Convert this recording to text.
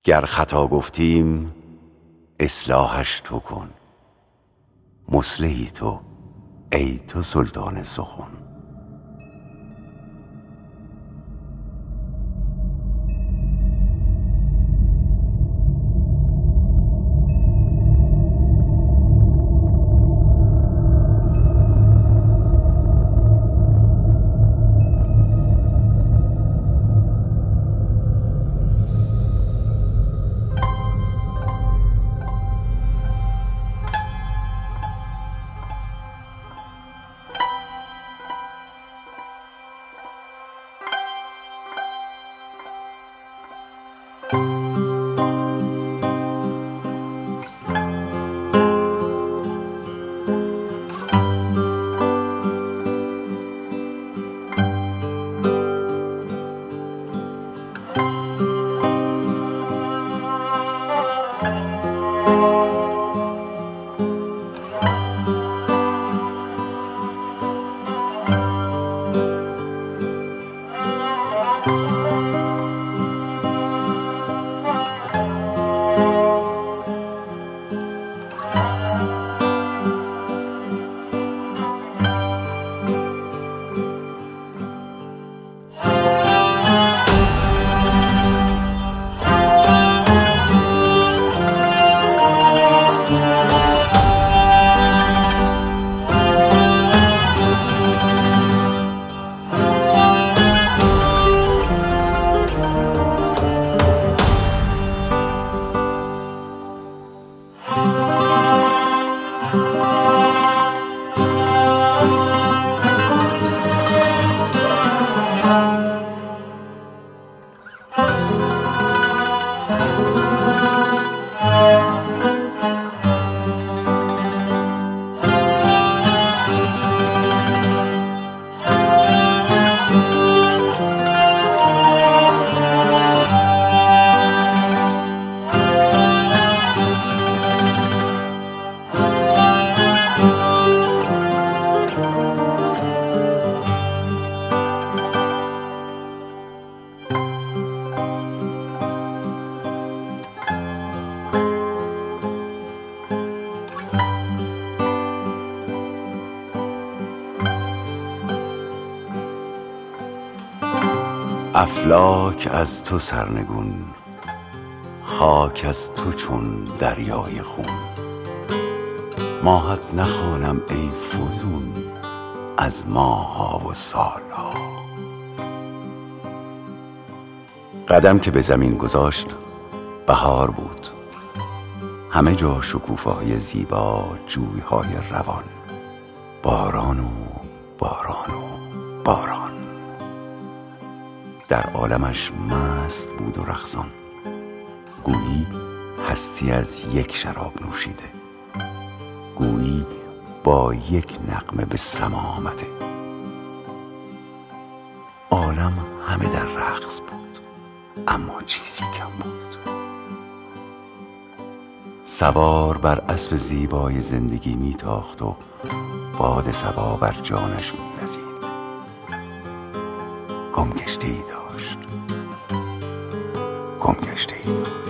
گر خطا گفتیم اصلاحش تو کن، مصلحی تو ای تو سلطان سخن. افلاک از تو سرنگون، خاک از تو چون دریای خون. ماهت نخوانم ای فزون از ماه‌ها و سال‌ها. قدم که به زمین گذاشت بهار بود، همه جا شکوفه‌های زیبا، جوی‌های روان، باران و باران و باران. در عالمش مست بود و رقصان، گویی هستی از یک شراب نوشیده، گویی با یک نغمه به سما آمده. عالم همه در رقص بود، اما چیزی کم بود. سوار بر اسب زیبای زندگی میتاخت و باد صبا بر جانش میوزید. گمگشته‌ای داشت، گمگشته‌ای داشت.